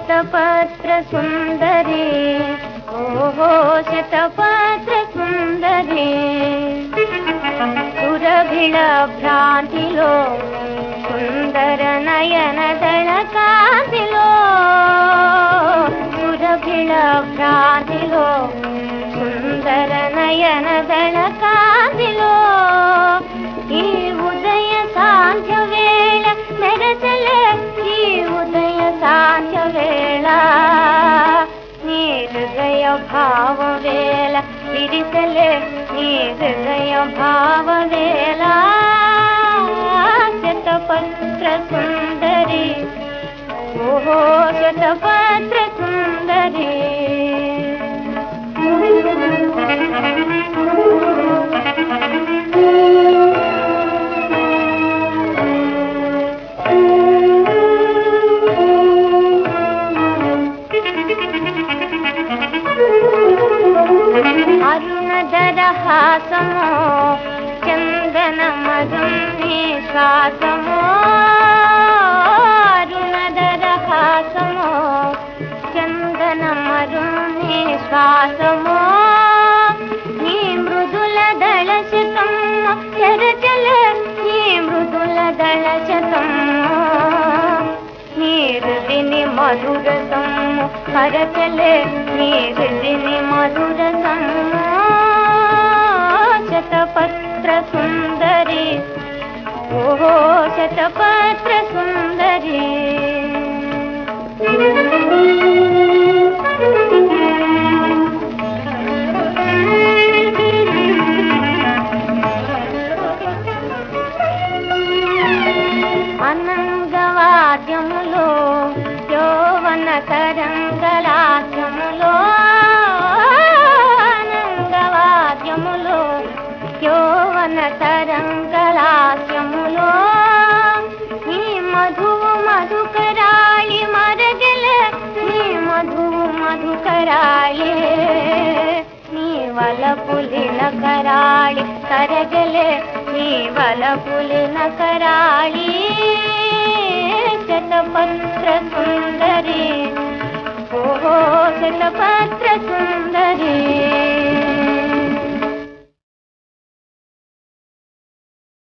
శతపత్ర సుందరి ఓహో శతపత్ర సుందరి సురభిళ భ్రాంతిలో సుందర నయన దళ కాంతిలో సురభిళ భ్రాంతిలో సుందర నయన దళ కాంతిలో ఈ ఉదయ సాంధ్య వేళ మెరసలే ఈ ఉదయ సాంధ్య వేళ నీ హృదయ భావ వేళ విరిసలే నీ హృదయ భావ వేళ శతపత్ర సుందరి ఓహో శతపత్ర సుందరి అరుణధరహాసమో చందన మధుని శ్వాసమో అరుణధరహాసమో చందన మధుని శ్వాసమో నీ మృదుల దళ శతము చరచల నీ మృదుల దళ శతము నీ హృదిని మధురసము హరచలే నీ హృదిని మధురసము శతపత్ర సుందరి ఓహో శతపత్ర సుందరి అనంగవాద్యములో యౌవన తరంగలాద్యములో అనంగవాద్యములో యౌవన తరంగలాద్యములో నీ మధువు మధుకరాళి మరగలే నీ మధువు మధుకరాళి నీ వలపులిన కరాళి కరగలే నీ వలపులిన కరాళి శతపత్ర సుందరి ఓహో శతపత్ర